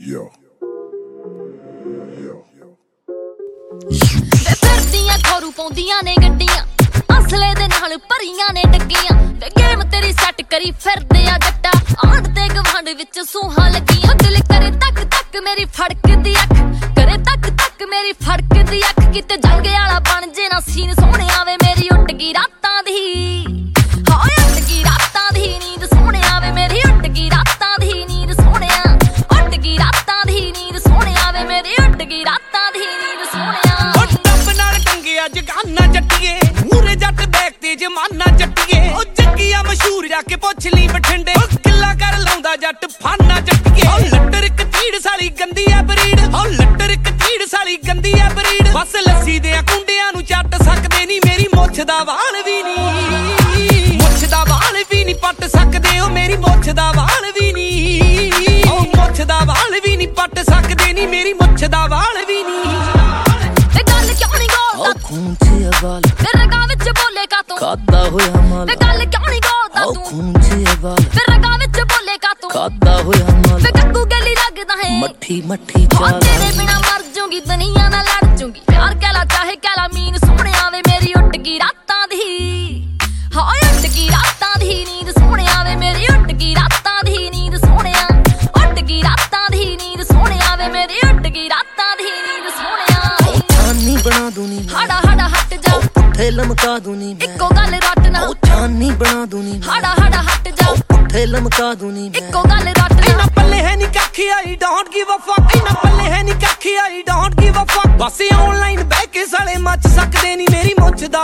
ਫਿਰਦੀਆਂ ਖੋਰੂ ਪਾਉਂਦੀਆਂ ਨੇ ਗੱਡੀਆਂ ਅਸਲੇ ਦੇ ਨਾਲ ਭਰੀਆਂ ਨੇ ਡੱਗੀਆਂ ਤੇ ਗੇਮ ਤੇਰੀ ਸੈੱਟ ਕਰੀ ਫਿਰਦੇ ਆ ਜੱਟਾ ਆਂਢ ਤੇ ਗਵਾਂਢ ਵਿੱਚ ਸੂਹਾਂ ਲੱਗੀਆਂ ਦਿਲ ਕਰੇ ਤੱਕ ਤੱਕ ਮੇਰੀ ਫੜਕਦੀ ਅੱਖ ਕਰੇ ਤੱਕ ਤੱਕ ਮੇਰੀ ਫੜਕਦੀ ਅੱਖ ਕਿਤੇ ਜੰਗ ਵਾਲਾ ਬਣ ਜੇ ਨਾ ਸੀਨ ਸੋਹਣਿਆ ਵੇ ਮੇਰੀ ਉੱਡ ਗਈ ਰਾਤਾਂ ਦੀ ਹਾਏ ਉੱਡ ਗਈ ਰਾਤਾਂ ਦੀ ਨੀਂਦ ਸੋਹਣਿਆ ਵੇ ਮੇਰੀ ਉੱਡ ਗਈ ਰਾਤਾਂ ਦੀ ਨੀਂਦ ਸੋਹਣਿਆ ਉੱਡ ਗਈ ਰਾਤਾਂ ਦੀ ਨੀਂਦ ਸੋਹਣਿਆ ਵੇ ਮੇਰੀ ਉੱਡ ਗਈ ਰਾਤਾਂ ਦੀ ਨੀਂਦ ਸੋਹਣਿਆ ਉਹ ਟੱਬ ਨਾਲ ਟੰਗਿਆ ਜਗਾਨਾ ਜੱਟੀਏ ਮੂਰੇ ਜੱਟ ਦੇਖਦੇ ਜਮਾਨਾ ਜੱਟੀਏ ਉਹ ਜੱਗੀਆਂ ਮਸ਼ਹੂਰ ਜਾ ਕੇ ਪੁੱਛ ਲਈ ਬਠਿੰਡੇ ਕਿੱਲਾ ਕਰ ਲਾਉਂਦਾ ਜੱਟ ਫਾਨਾ ਜੱਟੀਏ ਉਹ ਲੱਟਰ ਇੱਕ ਤੀੜ ਸਾਲੀ ਗੰਦੀ ਆ ਬਰੀਡ ਉਹ ਲੱਟਰ ਇੱਕ ਤੀੜ ਸਾਲੀ ਗੰਦੀ ਆ ਬਰੀਡ ਬਸ ਲੱਸੀ ਦੇ ਕੁੰਡਿਆਂ ਨੂੰ ਚੱਟ ਸਕਦੇ ਨਹੀਂ ਮੇਰੀ ਮੁੱਛ ਦਾ ਵਾਲ ਵੀ ਨਹੀਂ ਮੁੱਛ ਦਾ ਵਾਲ ਵੀ ਨਹੀਂ ਪੱਟ ਸਕਦੇ ਉਹ ਮੇਰੀ ਮੁੱਛ ਦਾ ਵਾਲ ਵੀ ਨਹੀਂ ਉਹ ਮੁੱਛ ਦਾ ਵਾਲ ਵੀ ਨਹੀਂ ਪੱਟ ਸਕਦੇ ਨਹੀਂ ਮੇਰੀ ਮੁੱਛ ਦਾ ਵਾਲ ਵੀ ਨਹੀਂ ਵੇ ਗੱਲ ਕਿਉਂ ਨਹੀਂ ਗੋਲਦਾ ਖੂਨ ਚ ਅਵਾਲ ਫਿਰ ਰਗਾਂ ਵਿੱਚ ਬੋਲੇ ਕਾ ਤੂੰ ਖਾਦਾ ਹੋਇਆ ਮਾਲ ਵੇ ਗੱਲ ਕਿਉਂ ਨਹੀਂ ਗੋਲਦਾ ਤੂੰ ਖੂਨ ਚ ਅਵਾਲ ਫਿਰ ਰਗਾਂ ਵਿੱਚ ਬੋਲੇ ਕਾ ਤੂੰ ਖਾਦਾ ਹੋਇਆ ਮਾਲ ਵੇ ਗੱਗੂ ਗਲੀ ਲੱਗਦਾ ਹੈ ਮੱਠੀ ਮੱਠੀ ਚਾਲ ਤੇਰੇ ਬਿਨਾ ਮਰ ਜੂਗੀ ਦੁਨੀਆ ਨਾਲ ਲੜ ਜੂਗੀ ਪਿਆਰ ਕਹਿਲਾ ਚਾਹੇ ਕਹਿਲਾ ਮੀਨ ਸੋਹਣਿਆ ਵੇ ਮੇਰੀ ਉੱਡ ਗਈ ਰਾਤਾਂ ਦੀ ਹਾਏ ਉੱਡ ਗਈ ਰਾਤਾਂ ਦੀ ਨੀਂਦ ਸੋਹਣਿਆ ਵੇ ਮੇਰੀ ਉੱਡ ਗਈ ਰਾਤਾਂ ਦੀ ਨੀਂਦ ਸੋਹਣਿਆ ਉੱਡ ਗਈ ਰਾਤਾਂ ਦੀ ਨੀਂਦ ਸੋਹਣਿਆ ਵੇ ਮੇਰੀ ਉੱਡ ਗਈ ਰਾਤਾਂ ਦੀ ਨੀਂਦ ਸੋਹਣਿਆ ਚਾਨੀ ਬਣਾ ਦੂਨੀ ਹਾੜਾ ਹਾੜਾ ਹਟ ਜਾ ਪੁੱਠੇ ਲਮਕਾ ਦੂਨੀ ਇੱਕੋ ਗੱਲ ਰੱਟ ਨਾ ਚਾਨੀ ਬਣਾ ਦੂਨੀ ਹਾੜਾ ਹਾੜਾ ਹਟ ਜਾ ਪੁੱਠੇ ਲਮਕਾ ਦੂਨੀ ਇੱਕੋ ਗੱਲ ਰੱਟ ਨਾ ਇਹਨਾਂ ਪੱਲੇ ਹੈ ਨੀ ਕੱਖ ਆਈ ਡੋਂਟ ਗਿਵ ਅ ਫੱਕ ਇਹਨਾਂ ਪੱਲੇ ਹੈ ਨੀ ਕੱਖ I don't give a fuck ਬਸ ਆਨਲਾਈਨ ਬਹਿ ਕੇ ਸਾਲੇ ਮੱਚ ਸਕਦੇ ਨਹੀਂ ਮੇਰੀ ਮੁੱਛ ਦਾ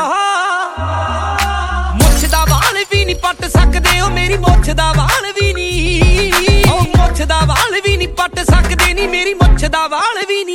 ਵਾਲ ਵੀ ਨਹੀਂ ਪੱਟ ਸਕਦੇ ਉਹ ਮੇਰੀ ਮੁੱਛ ਦਾ ਵਾਲ ਵੀ ਨਹੀਂ ਉਹ ਮੁੱਛ ਦਾ ਵਾਲ ਵੀ ਨਹੀਂ ਪੱਟ ਸਕਦੇ ਨਹੀਂ ਮੇਰੀ ਮੁੱਛ ਦਾ ਵਾਲ ਵੀ ਨਹੀਂ